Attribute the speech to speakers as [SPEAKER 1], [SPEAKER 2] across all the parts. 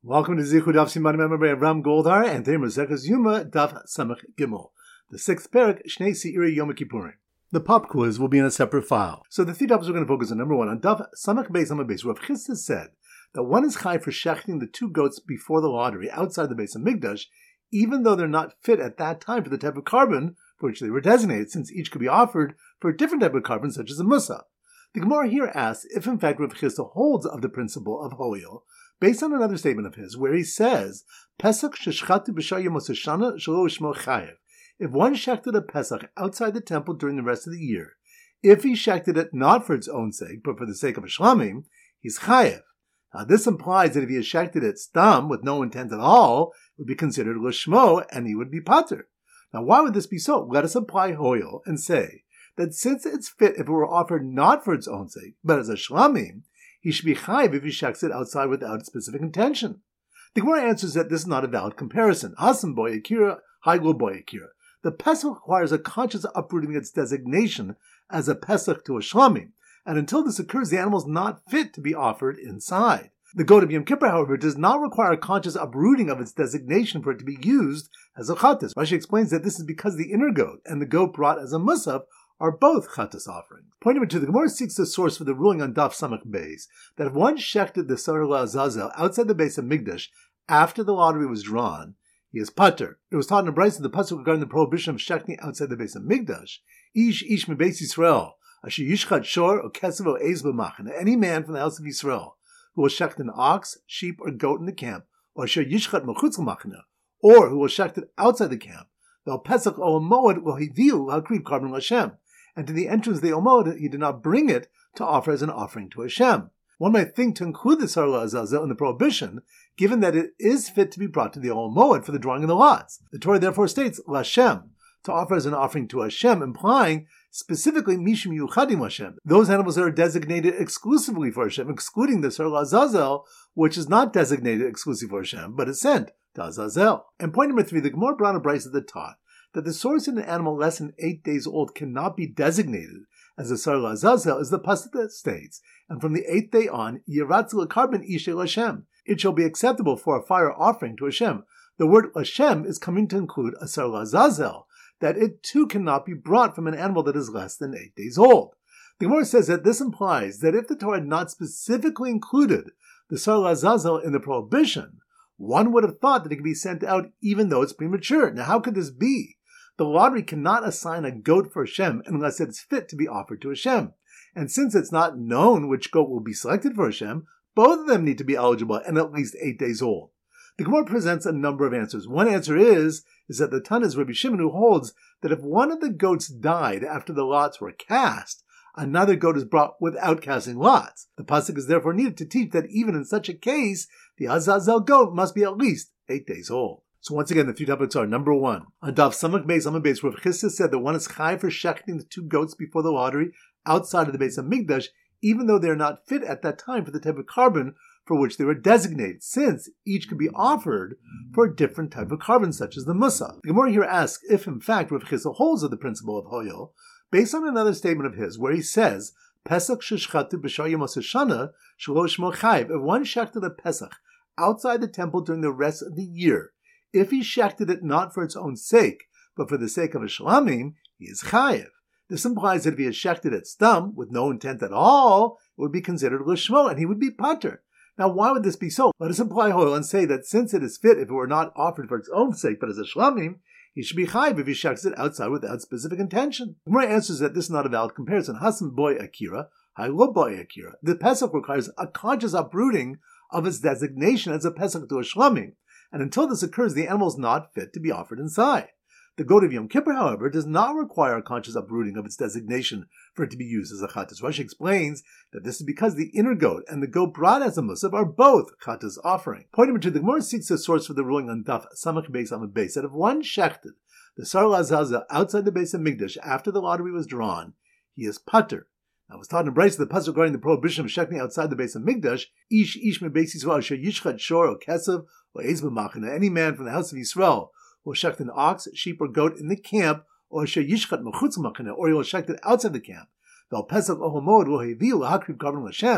[SPEAKER 1] Welcome to Zichud Daf Siman Member by Avram Goldhar and today Maseches Yuma Daf Samach Gimel, the sixth parak Shnei Seiri Yom Kippurim. The pop quiz will be in a separate file. So the three topics we're going to focus on. Number one, on Daf Samach Beis Amud Beis. Rav Chisda said that one is chai for shechting the two goats before the lottery outside the Beis Hamikdash, even though they're not fit at that time for the type of carbon for which they were designated, since each could be offered for a different type of carbon, such as a musaf. The Gemara here asks if in fact Rav Chisda holds of the principle of hoil, based on another statement of his, where he says, Pesach sheshchatu b'shar Yom Hoshana shelo shmo chayev. If one shechted a Pesach outside the temple during the rest of the year, if he shechted it not for its own sake, but for the sake of a shlamim, he's chayev. Now this implies that if he had shechted it stam, with no intent at all, it would be considered lishmo, and he would be pater. Now why would this be so? Let us apply hoil and say that since it's fit if it were offered not for its own sake, but as a shlamim, he should be chayiv if he shechs it outside without specific intention. The Gemara answers that this is not a valid comparison. Hasan boy akira, haiglo boy akira. The Pesach requires a conscious uprooting of its designation as a Pesach to a shlamim, and until this occurs, the animal is not fit to be offered inside. The goat of Yom Kippur, however, does not require a conscious uprooting of its designation for it to be used as a chatas. Rashi explains that this is because the inner goat and the goat brought as a musaf are both chatas offerings. Point number two, the Gemara seeks a source for the ruling on Daf Samach Beis that if one shechted the Sarah Azazel outside the Beis Hamikdash after the lottery was drawn, he is pater. It was taught in the Brisa the pasuk regarding the prohibition of shechting outside the Beis Hamikdash. Ish me Beis Yisrael asher yishchad shor or kesev or ez b'machane. Any man from the house of Yisrael who will shecht an ox, sheep, or goat in the camp, or asher yishchad mechutz l'machane, or who will shecht it outside the camp, the Pesach o Moed will hiviu hakriv carbon Hashem. And to the entrance of the Omod, he did not bring it to offer as an offering to Hashem. One might think to include the Sarla Azazel in the prohibition, given that it is fit to be brought to the Omod for the drawing of the lots. The Torah therefore states, Lashem, to offer as an offering to Hashem, implying specifically Mishim Yuchadim Hashem, those animals that are designated exclusively for Hashem, excluding the Sarla Azazel, which is not designated exclusively for Hashem, but is sent to Azazel. And point number three, the Gemara brought a brisa that taught that the source in an animal less than 8 days old cannot be designated as a Sarla Azazel is the pasuk that states, and from the 8th day on, Yiratzil carbon Ishel Hashem. It shall be acceptable for a fire offering to Hashem. The word Hashem is coming to include a Sarla Azazel, that it too cannot be brought from an animal that is less than 8 days old. The Gemara says that this implies that if the Torah had not specifically included the Sarla Azazel in the prohibition, one would have thought that it could be sent out even though it's premature. Now how could this be? The lottery cannot assign a goat for Hashem unless it's fit to be offered to Hashem. And since it's not known which goat will be selected for Hashem, both of them need to be eligible and at least 8 days old. The Gemara presents a number of answers. One answer is that the Tana is Rabbi Shimon, who holds that if one of the goats died after the lots were cast, another goat is brought without casting lots. The pasuk is therefore needed to teach that even in such a case, the Azazel goat must be at least 8 days old. So once again, the three topics are, number one, on Daf Samach Beis Amud Beis, Rav Chisda said that one is chai for shechting the two goats before the lottery outside of the Beis Hamikdash, even though they are not fit at that time for the type of carbon for which they were designated, since each could be offered for a different type of carbon, such as the musaf. The Gemara here asks if, in fact, Rav Chisda holds of the principle of hoyel, based on another statement of his, where he says, Pesach sheshchatu b'shar Yom Hoshana shelo shmo chayev. If one shechted a Pesach outside the temple during the rest of the year, if he shechted it not for its own sake, but for the sake of a shlamim, he is chayev. This implies that if he had shechted it stam, with no intent at all, it would be considered lishmo, and he would be pater. Now, why would this be so? Let us apply hoil and say that since it is fit if it were not offered for its own sake, but as a shlamim, he should be chayev if he shechts it outside without specific intention. The Gemara answers that this is not a valid comparison. Hasan boy akira, hailo boy akira. The Pesach requires a conscious uprooting of its designation as a Pesach to a shlamim, and until this occurs, the animal is not fit to be offered inside. The goat of Yom Kippur, however, does not require a conscious uprooting of its designation for it to be used as a chatas. Rashi explains that this is because the inner goat and the goat brought as a musaf are both chatas offering. Point number two, the Gemara seeks a source for the ruling on Daf Samach Beis Amud Beis that if one shechted the Sarla Azazel outside the Beis Hamikdash after the lottery was drawn, he is pater. Now, it was taught in Brisa the pasuk regarding the prohibition of shechting outside the Beis Hamikdash, Ish me Beis Yisrael asher yishchad shor or kesev or ez b'machane. Any man from the house of Yisrael will shecht an ox, sheep, or goat in the camp, or asher yishchat mechutz machane, or he will shecht it outside the camp. Vel Pesach o Hamod will heviu lahakriv carbon Hashem,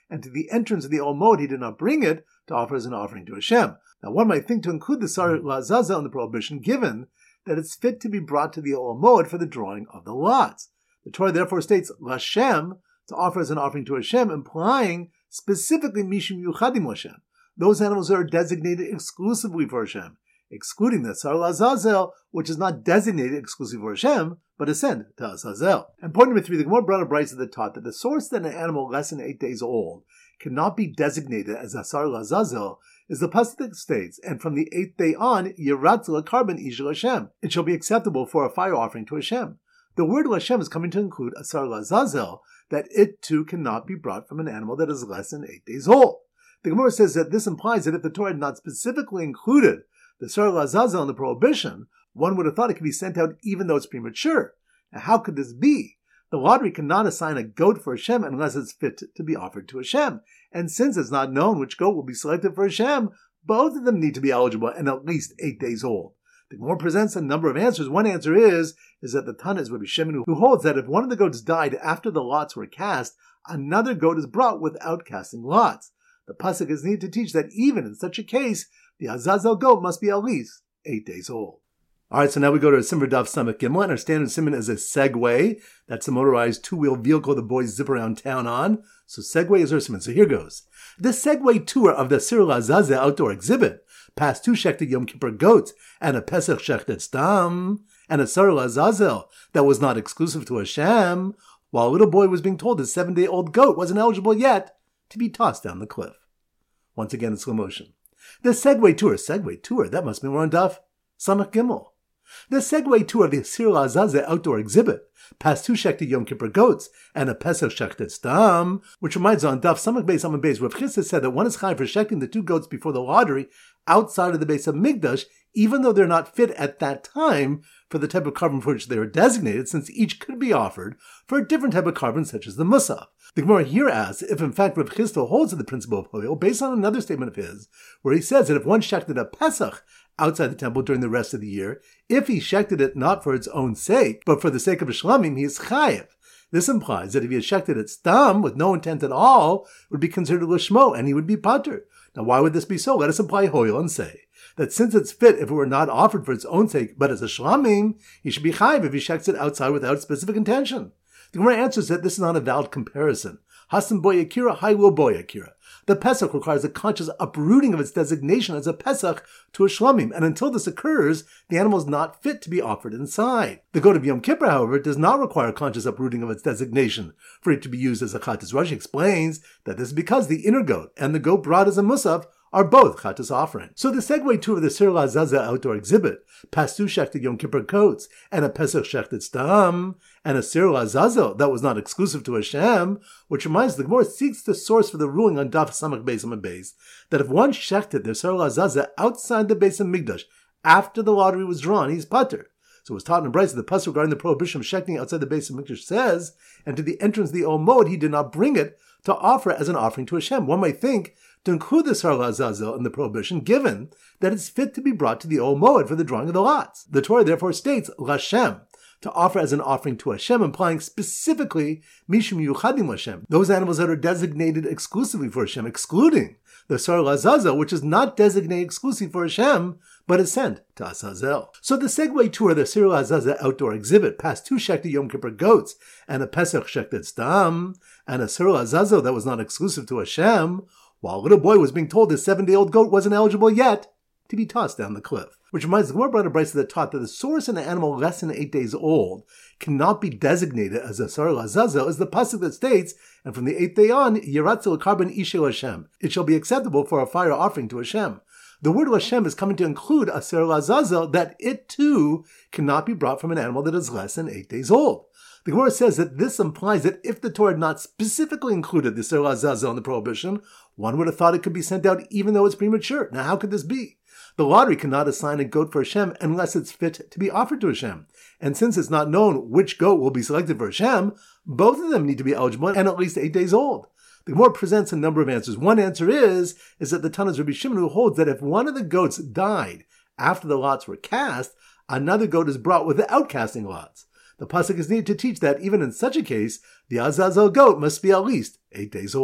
[SPEAKER 1] and to the entrance of the Ol Moed he did not bring it to offer as an offering to Hashem. Now one might think to include the Sar Lazazel in the prohibition, given that it's fit to be brought to the Ol Moed for the drawing of the lots. The Torah therefore states Lashem, to offer as an offering to Hashem, implying specifically Mishum Yuchadim Hashem, those animals that are designated exclusively for Hashem, excluding the Sar Lazazel, which is not designated exclusively for Hashem, but is sent to Azazel. And point number 3, the Gemara brought a brayso that taught that the source that an animal less than 8 days old cannot be designated as a Sar Lazazel is the pasuk that states, and from the 8th day on, Yiratz LaKarban Ishel Hashem. It shall be acceptable for a fire offering to Hashem. The word Hashem is coming to include a Sar Lazazel, that it too cannot be brought from an animal that is less than 8 days old. The Gemara says that this implies that if the Torah had not specifically included the Sar Lazazel in the prohibition, one would have thought it could be sent out even though it's premature. Now how could this be? The lottery cannot assign a goat for Hashem unless it's fit to be offered to Hashem. And since it's not known which goat will be selected for Hashem, both of them need to be eligible and at least 8 days old. The Gemara presents a number of answers. One answer is that the Tana is Rabbi Shimon, who holds that if one of the goats died after the lots were cast, another goat is brought without casting lots. The pasuk is needed to teach that even in such a case, the Azazel goat must be at least 8 days old. Alright, so now we go to a Simmer Daf Samach Gimel, and our standard Simon is a Segway. That's a motorized two-wheel vehicle the boys zip around town on. So Segway is our Simon. So here goes. The Segway tour of the Sir Lazazel outdoor exhibit passed 2 shechted Yom Kippur goats and a Pesach shechted stam and a Sar Lazazel that was not exclusive to Hashem, while a little boy was being told his 7-day-old goat wasn't eligible yet to be tossed down the cliff. Once again in slow motion. The Segway tour, that must be more on Daf Samach Gimel. The Segway tour of the Sir Lazazel outdoor exhibit passed 2 shechted Yom Kippur goats and a Pesach shechted stam, which reminds on Daf Samach Beis, Rav Chisda said that one is chayav for shechting the 2 goats before the lottery outside of the Beis HaMikdash, even though they're not fit at that time for the type of carbon for which they are designated, since each could be offered for a different type of carbon, such as the Musaf. The Gemara here asks if in fact Rav Chisda holds to the principle of Hoyel based on another statement of his, where he says that if one shechted a Pesach outside the temple during the rest of the year, if he shechted it not for its own sake, but for the sake of a shlamim, he is chayev. This implies that if he had shechted it stam with no intent at all, it would be considered lishmo, and he would be patur. Now why would this be so? Let us apply Hoyel and say that since it's fit if it were not offered for its own sake, but as a shlamim, he should be chayev if he shechts it outside without specific intention. The Gemara answers that this is not a valid comparison. Hasan boy akira, hai will boy akira. The Pesach requires a conscious uprooting of its designation as a Pesach to a shlamim, and until this occurs, the animal is not fit to be offered inside. The goat of Yom Kippur, however, does not require conscious uprooting of its designation for it to be used as a chatas. Rashi explains that this is because the inner goat and the goat brought as a musaf are both chatas offering. So the Segway tour of the Sir Lazazel outdoor exhibit passed 2 shechted Yom Kippur goats and a Pesach shechted stam and a Sir Lazazel that was not exclusive to Hashem, which reminds the Gemara seeks the source for the ruling on Daf Samach Beis that if one shechted the Sir Lazazel outside the Beis HaMikdash after the lottery was drawn, he's patur. So it was taught in Brisa, the pasuk regarding the prohibition of shechting outside the Beis HaMikdash says, and to the entrance of the Ol Moed he did not bring it to offer as an offering to Hashem. One might think to include the Sar Lazazel in the prohibition, given that it's fit to be brought to the Ol Moed for the drawing of the lots. The Torah therefore states Lashem, to offer as an offering to Hashem, implying specifically Mishum Yuchadim Hashem, those animals that are designated exclusively for Hashem, excluding the Sar Lazazel, which is not designated exclusively for Hashem, but is sent to Azazel. So the Segway tour of the Sir Lazazel outdoor exhibit passed 2 shechted Yom Kippur goats and a Pesach shechted stam and a Sir Lazazel that was not exclusive to Hashem, while a little boy was being told his 7-day-old goat wasn't eligible yet to be tossed down the cliff. Which reminds the Gemara brought a brisa that taught that the source in an animal less than 8 days old cannot be designated as a Sar Lazazel is the pasuk that states, and from the 8th day on, Yiratz LaKarban Ishel Hashem. It shall be acceptable for a fire offering to Hashem. The word Hashem is coming to include a Sar Lazazel that it too cannot be brought from an animal that is less than 8 days old. The Gemara says that this implies that if the Torah had not specifically included the Sar Lazazel in the prohibition, one would have thought it could be sent out even though it's premature. Now how could this be? The lottery cannot assign a goat for Hashem unless it's fit to be offered to Hashem. And since it's not known which goat will be selected for Hashem, both of them need to be eligible and at least 8 days old. The Gemara presents a number of answers. One answer is that the Tana is Rabbi Shimon, who holds that if one of the goats died after the lots were cast, another goat is brought without casting lots. The pasuk is needed to teach that even in such a case, the Azazel goat must be at least 8 days old.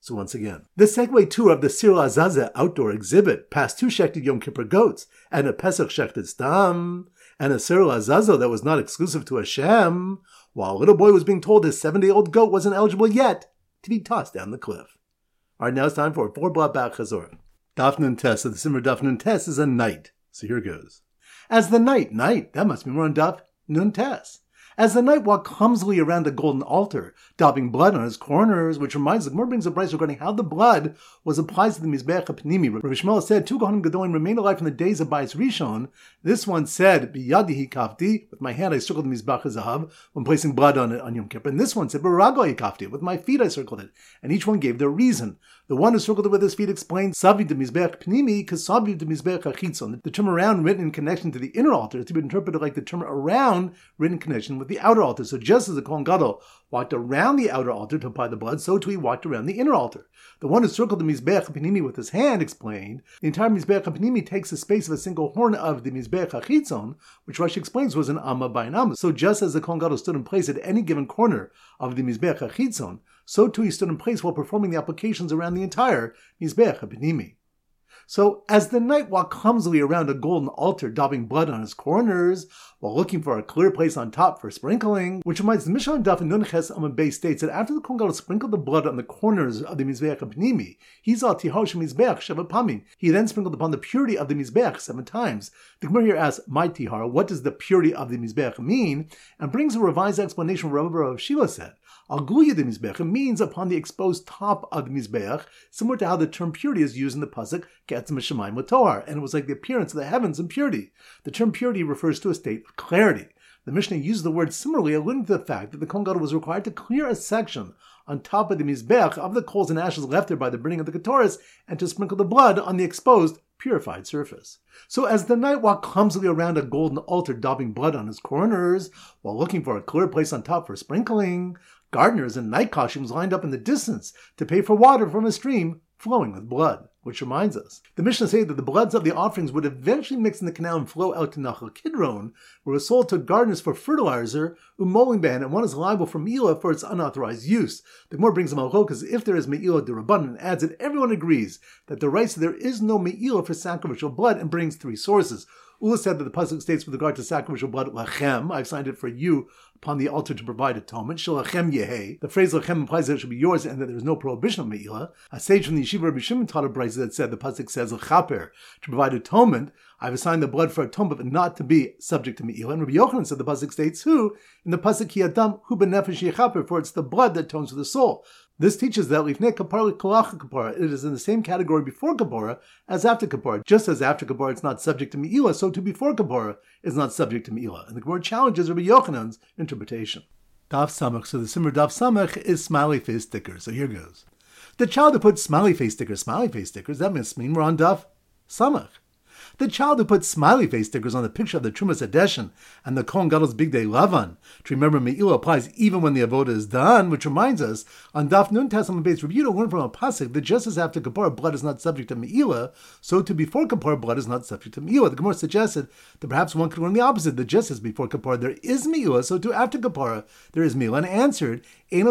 [SPEAKER 1] So once again, the Segway tour of the Sir Azazel outdoor exhibit passed 2 shechted Yom Kippur goats and a Pesach shechted stam, and a Sir Azazel that was not exclusive to Hashem, while a little boy was being told his 7-day-old goat wasn't eligible yet to be tossed down the cliff. All right, now it's time for 4 Blat Ba'at Chazorah. Daf Nun Tes of the Simmer Daf Nun Tes is a night. So here goes. As the night, that must be more on Daf Nun Tes. As the knight walked clumsily around the golden altar, daubing blood on his corners, which reminds the Gemara brings a brayso regarding how the blood was applied to the Mizbeach HaPnimi. Rav Shmuel said, 2 Kohanim Gedolim remained alive from the days of Bayis Rishon. This one said, Biyadihi kafti, with my hand I circled the Mizbeach HaZahav when placing blood on it on Yom Kippur. And this one said, B'Ragoi kafti, with my feet I circled it. And each one gave their reason. The one who circled it with his feet explained, Savi de Mizbeach Pnimi, Kasavi de Mizbeach HaChitzon. The term around written in connection to the inner altar is to be interpreted like the term around written in connection with the outer altar. So just as the Kohen Gadol walked around the outer altar to apply the blood, so too he walked around the inner altar. The one who circled the Mizbeach HaPnimi with his hand explained, the entire Mizbeach HaPnimi takes the space of a single horn of the Mizbeach HaChitzon, which Rashi explains was an Amma by an Amma. So just as the Kohen Gadol stood in place at any given corner of the Mizbeach HaChitzon, so too he stood in place while performing the applications around the entire Mizbeach HaPnimi. So, as the knight walked clumsily around a golden altar, daubing blood on his corners, while looking for a clear place on top for sprinkling, which reminds the Mishnah on Daf Nun Ches Amud Beis states that after the Kohen Gadol sprinkled the blood on the corners of the Mizbeach HaPnimi, he saw Tihar Mizbeach Sheva Pamim. He then sprinkled upon the purity of the Mizbeach 7 times. The Gemara here asks, my Tihar, what does the purity of the Mizbeach mean? And brings a revised explanation from Rav Shila said. Al-Guya de Mizbeach means upon the exposed top of the Mizbeach, similar to how the term purity is used in the pasuk Ke'etzem Hashemayim L'Tohar, and it was like the appearance of the heavens in purity. The term purity refers to a state of clarity. The Mishnah uses the word similarly, alluding to the fact that the Kohen Gadol was required to clear a section on top of the Mizbeach of the coals and ashes left there by the burning of the Ketores, and to sprinkle the blood on the exposed, purified surface. So as the knight walked clumsily around a golden altar, daubing blood on his corners, while looking for a clear place on top for sprinkling, gardeners in night costumes lined up in the distance to pay for water from a stream flowing with blood. Which reminds us, the Mishnah says that the bloods of the offerings would eventually mix in the canal and flow out to Nachal Kidron, where it was sold to gardeners for fertilizer, umolimban, and one is liable for me'ilah for its unauthorized use. The Gemara brings a malchok if there is me'ilah d'Rabbanan and adds that everyone agrees that the right there is no me'ilah for sacrificial blood and brings 3 sources. Ula said that the pasuk states with regard to sacrificial blood, lachem, I've signed it for you upon the altar to provide atonement. Shalachem yehe. The phrase lachem implies that it should be yours and that there is no prohibition of me'ilah. A sage from the yeshiva Rabbi Shimon taught a brayso that said the pasuk says lachaper, to provide atonement. I've assigned the blood for atonement, but not to be subject to me'ilah. And Rabbi Yochanan said the pasuk states who in the pasuk ki adam hu benefesh yechaper, for it's the blood that atones for the soul. This teaches that lifnei kapara kolacha kapara, it is in the same category before kapara as after kapara. Just as after kapara it's not subject to me'ilah, so too before kapara is not subject to me'ilah. And the Gemara challenges Rabbi Yochanan's interpretation. Daf Samach. So the Simmer Daf Samach is smiley face stickers. So here goes. The child who put smiley face stickers, that must mean we're on Daf Samach. The child who put smiley face stickers on the picture of the Trumas Hadeshin and the Kohen Gadol's Big Day Lavan to remember Me'ilah applies even when the avoda is done, which reminds us, on Daf Nun Tes Amud Beis Review to learn from a pasuk that just as after Kippur blood is not subject to Me'ilah, so too before Kippur blood is not subject to Me'ilah. The Gemara suggested that perhaps one could learn the opposite, that just as before Kippur there is Me'ilah, so too after Kippur there is Me'ilah, and answered, there's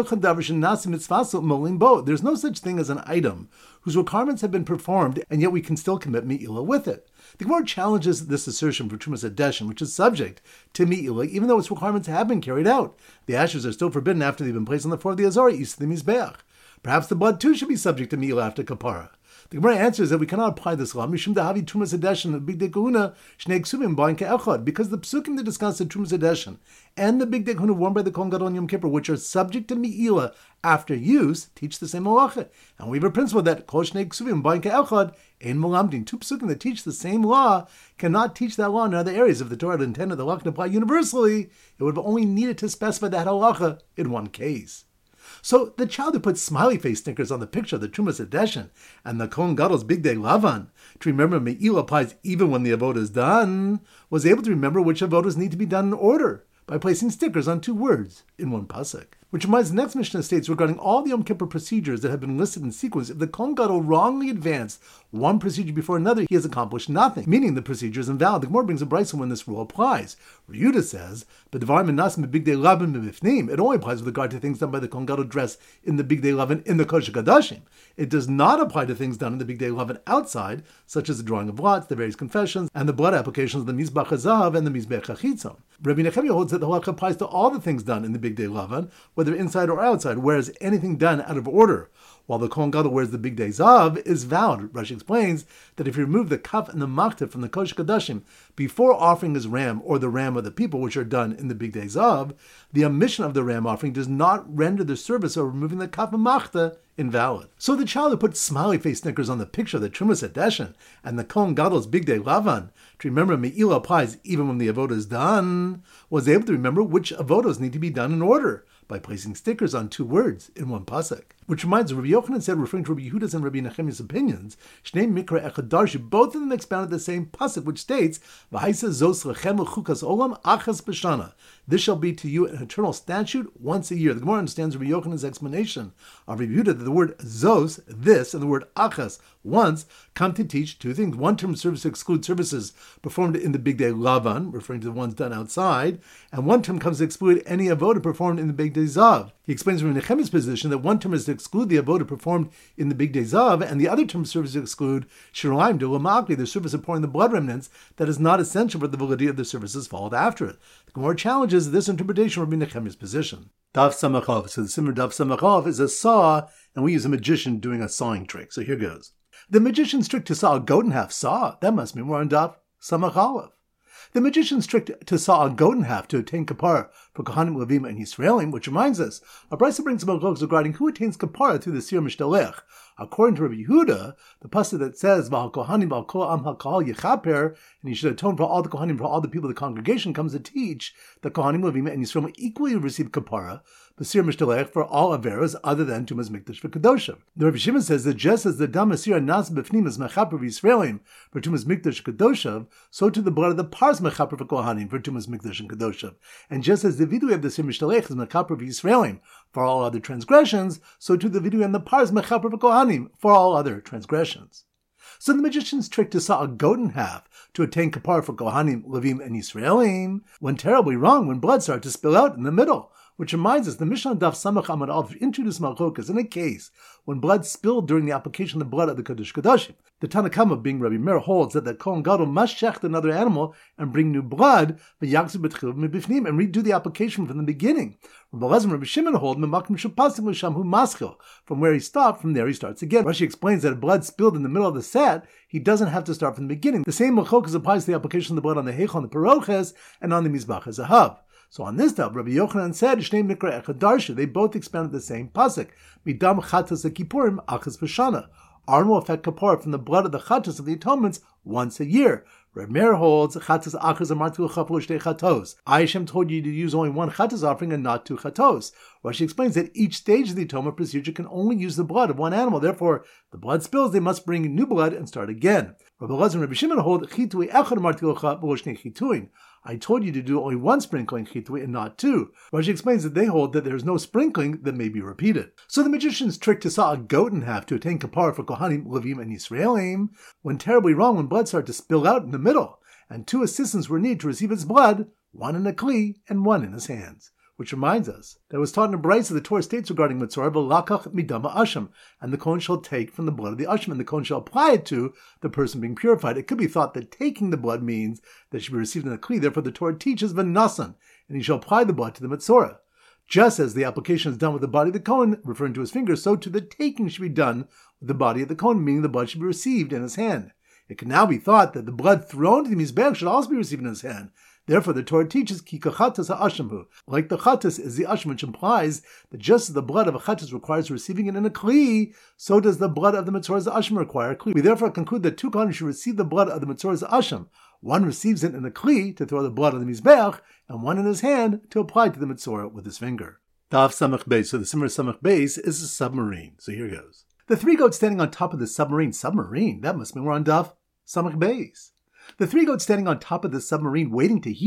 [SPEAKER 1] no such thing as an item whose requirements have been performed, and yet we can still commit Me'ilah with it. The Gemara challenges this assertion for Trumas Hadeshin, which is subject to Me'ilah, even though its requirements have been carried out. The ashes are still forbidden after they've been placed on the floor of the Azara, east of the Mizbeach. Perhaps the blood too should be subject to Me'ilah after Kapara. The Gemara answers that we cannot apply this law, Mishum Dahavi Trumas Hadeshin and Big Day Kahuna Shnei Ksubim Ba'in Ke'echad, because the psukim that discuss the Trumas Hadeshin and the Big Day Kahuna worn by the Kohen Gadol on Yom Kippur, which are subject to Me'ilah after use, teach the same halacha. And we have a principle that Kol Shnei Ksubim Ba'in Ke'echad Ein Malamdin. 2 psukim that teach the same law cannot teach that law in other areas. If the Torah had intended the halacha to apply universally, it would have only needed to specify that halacha in one case. So the child who put smiley face stickers on the picture of the Trumas Hadeshin and the Kohen Gadol's Big Day Lavan to remember Me'ilah applies even when the avodah is done, was able to remember which avodas need to be done in order. by placing stickers on 2 words in one pasuk. Which reminds the next Mishnah states regarding all the Yom Kippur procedures that have been listed in sequence, if the Kohen Gadol wrongly advanced one procedure before another, he has accomplished nothing, meaning the procedure is invalid. The Gemara brings a brisa when this rule applies. Yehuda says, it only applies with regard to things done by the Kohen Gadol dress in the Big Day Lavan in the Kodesh HaKodashim. It does not apply to things done in the Big Day Lavan outside, such as the drawing of lots, the various confessions, and the blood applications of the Mizbach HaZahav and the Mizbech HaChitzon. Rabbi Nechemia holds that the halakha applies to all the things done in the Big Day Lavan, whether inside or outside, whereas anything done out of order, while the Kohen Gadol wears the Big Day Zav, is valid. Rashi explains that if you remove the kaf and the makta from the Kodesh Kodashim before offering his ram or the ram of the people, which are done in the Big Day Zav, the omission of the ram offering does not render the service of removing the kaf and makta invalid. So the child who put smiley face stickers on the picture of the Trumas Edeshin and the Kohen Gadol's Big Day Lavan to remember Me'ila applies even when the avodah is done, was able to remember which avodos need to be done in order by placing stickers on 2 words in one pasuk. Which reminds us, Rabbi Yochanan said, referring to Rabbi Yehuda's and Rabbi Nechemia's opinions, Shnei Mikra Echad Darshu, both of them expounded the same pasuk, which states, V'haisa zos lechem l'chukas olam achas b'shana. This shall be to you an eternal statute once a year. The Gemara understands Rabbi Yochanan's explanation of Rabbi Yehuda that the word zos, this, and the word achas, once, come to teach 2 things. One term service to exclude services performed in the Big Day Lavan, referring to the ones done outside, and one term comes to exclude any avodah performed in the Big Day Zav. He explains from Nechemia's position that one term is to exclude the avodah performed in the Big Day Zav, and the other term serves to exclude shiraim de lamakli, the service of pouring the blood remnants that is not essential for the validity of the services followed after it. The Gemara challenges this interpretation of Rabbi Nechemia's position. Daf Samachov. So the Simmer Daf Samachov is a saw, and we use a magician doing a sawing trick. So here goes. The magician's trick to saw a goat in half saw. That must mean we're on Daf Samachov. The magician's trick to saw a goat in half to attain kapara for Kohanim, Levim, and Yisraelim, which reminds us, a brisa brings about books regarding who attains kapara through the Sir Mishtalech. According to Rabbi Yehuda, the pasuk that says, V'al Kohanim v'al kol am ha'kahal yichaper, and he should atone for all the Kohanim, for all the people of the congregation, comes to teach that Kohanim, Levim, and Yisraelim equally receive kapara, Basir Mishtalech, for all averas other than Tumas Mikdash v'Kedoshim. The Rabbi Shimon says that just as the Dam Asir Nas B'fnim is Mechaper v'Yisraelim for Tumas Mikdash Kedoshim, so to the blood of the Pars Mechaper v'Kohanim for Tumas Mikdash and Kedoshim. And just as the Vidui of the Sir Mishtalech is Mechaper v'Yisraelim for all other transgressions, so to the Vidui and the Pars Mechaper v'Kohanim for all other transgressions. So the magician's trick to saw a goat in half to attain kapar for Kohanim, Levim, and Yisraelim went terribly wrong when blood started to spill out in the middle. Which reminds us, the Mishnah Daf Samach Amud Aleph introduced Malchokas in a case when blood spilled during the application of the blood of the Kodesh Kodashim. The Tanna Kama, being Rabbi Meir, holds that the Kohen Gadol must shecht another animal and bring new blood, and redo the application from the beginning. Rabbi Elazar and Rabbi Shimon hold from where he stopped, from there he starts again. Rashi explains that if blood spilled in the middle of the set, he doesn't have to start from the beginning. The same Malchokas applies to the application of the blood on the Heichal, on the Paroches, and on the Mizbach HaZahav. So on this tab, Rabbi Yochanan said, Shnei Mikra Echad Darshu, they both expounded the same pasuk. Midam Chatas HaKippurim Achas B'Shana. Aaron will affect Kippur from the blood of the Chatas of the atonements once a year. Reb Meir holds Chatas Achas Amartu Chapul Shtei Chatos. Hashem told you to use only one Chatas offering and not 2 Chatos. Rashi explains that each stage of the atonement procedure can only use the blood of one animal. Therefore, the blood spills, they must bring new blood and start again. Rabbi Elazar and Rabbi Shimon hold Chitui Echad Amartu Chapul Shtei Chituin. I told you to do only one sprinkling chitui and not 2. Rashi explains that they hold that there is no sprinkling that may be repeated. So the magician's trick to saw a goat in half to attain kapara for Kohanim, Levim, and Yisraelim went terribly wrong when blood started to spill out in the middle, and 2 assistants were needed to receive its blood, one in a kli and one in his hands. Which reminds us that it was taught in a brayso the Torah states regarding Mitzvah, V'lakach midama asham, and the Kohen shall take from the blood of the asham, and the Kohen shall apply it to the person being purified. It could be thought that taking the blood means that it should be received in a kli. Therefore, the Torah teaches v'nasan, and he shall apply the blood to the Mitzvah. Just as the application is done with the body of the Kohen, referring to his fingers, so too the taking should be done with the body of the Kohen, meaning the blood should be received in his hand. It can now be thought that the blood thrown to the Mizbeach should also be received in his hand. Therefore, the Torah teaches ki kachatas ha'ashamhu. Like the chatas is the asham, which implies that just as the blood of a chatas requires receiving it in a kli, so does the blood of the mitzvah's asham require a kli. We therefore conclude that 2 kohanim should receive the blood of the mitzvah's asham. One receives it in a kli to throw the blood on the mizbeach, and one in his hand to apply to the mitzvah with his finger. Daf Samach Beis. So the Simmer Samach Beis is a submarine. So here goes. The 3 goats standing on top of the submarine. Submarine? That must mean we're on Daf Samach Beis. The 3 goats standing on top of the submarine waiting to hear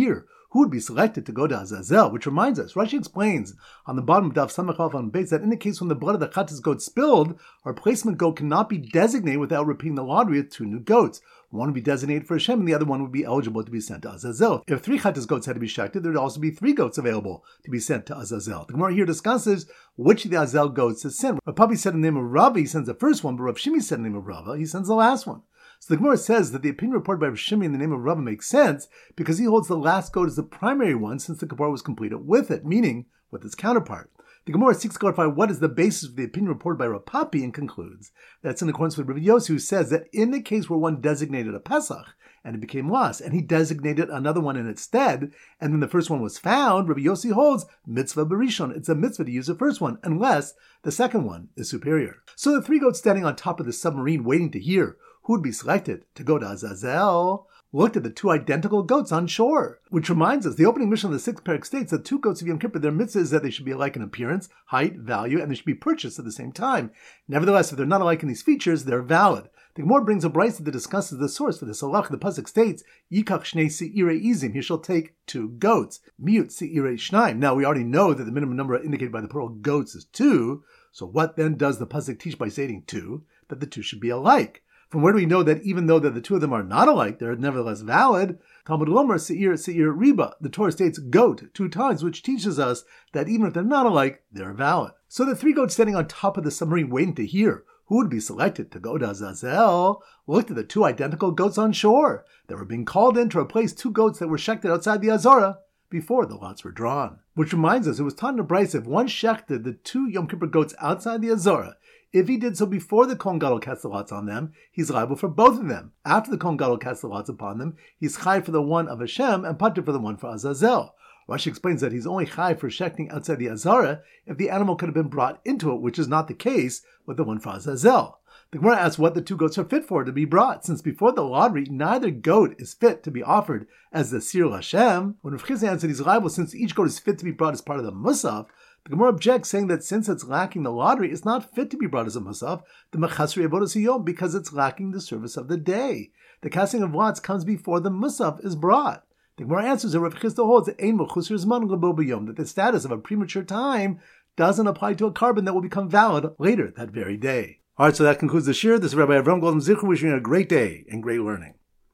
[SPEAKER 1] who would be selected to go to Azazel, which reminds us, Rashi explains on the bottom of Daf Samach Aleph on Beis that in the case when the blood of the Chattas goat spilled, our replacement goat cannot be designated without repeating the lottery of 2 new goats. One would be designated for Hashem, and the other one would be eligible to be sent to Azazel. If 3 Chattas goats had to be shechted, there would also be 3 goats available to be sent to Azazel. The Gemara here discusses which of the Azazel goats to send. Rav Papi said in the name of Rava, he sends the first one, but Rav Shimi said in the name of Rava, he sends the last one. So the Gemara says that the opinion reported by Rav Shimi in the name of Rava makes sense because he holds the last goat as the primary one since the Kapara was completed with it, meaning with its counterpart. The Gemara seeks to clarify what is the basis of the opinion reported by Rav Papi and concludes that it's in accordance with Rav Yossi, who says that in the case where one designated a Pesach and it became lost, and he designated another one in its stead, and then the first one was found, Rav Yossi holds mitzvah berishon. It's a mitzvah to use the first one, unless the second one is superior. So the 3 goats standing on top of the submarine waiting to hear who would be selected to go to Azazel looked at the 2 identical goats on shore. Which reminds us, the opening mission of the 6th parak states that 2 goats of Yom Kippur, their mitzvah is that they should be alike in appearance, height, value, and they should be purchased at the same time. Nevertheless, if they're not alike in these features, they're valid. The Gemara brings a brayso that discusses the source for this halach. The pasuk states, "Yikach shnei seirei izim." He shall take 2 goats. Miut seirei shnaim. Now we already know that the minimum number indicated by the plural goats is 2. So what then does the pasuk teach by stating 2? That the 2 should be alike. From where do we know that even though that the 2 of them are not alike, they're nevertheless valid? Talmud Lomer seir riba. The Torah states goat 2 times, which teaches us that even if they're not alike, they're valid. So the 3 goats standing on top of the submarine waiting to hear who would be selected to go to Azazel looked at the 2 identical goats on shore that were being called in to replace 2 goats that were shechted outside the Azara before the lots were drawn. Which reminds us, it was taught in a brayso, if one shechted the 2 Yom Kippur goats outside the Azara, if he did so before the Kohen Gadol cast the lots on them, he's liable for both of them. After the Kohen Gadol cast the lots upon them, he's chai for the one of Hashem and patur for the one for Azazel. Rashi explains that he's only chai for shechting outside the Azara if the animal could have been brought into it, which is not the case with the one for Azazel. The Gemara asks what the 2 goats are fit for to be brought, since before the lottery, neither goat is fit to be offered as the Sir Hashem. When Rav Chizkiah answered he's liable since each goat is fit to be brought as part of the Musaf, the Gemara objects, saying that since it's lacking the lottery, it's not fit to be brought as a Musaf, the Mechasri Avodas Hayom, because it's lacking the service of the day. The casting of lots comes before the Musaf is brought. The Gemara answers that Rav Chisda holds that Ein Mechusar Zman Lebo B'Yom, that the status of a premature time doesn't apply to a carbon that will become valid later that very day. Alright, so that concludes the shir. This is Rabbi Avram Goldman Zichru wishing you a great day and great learning.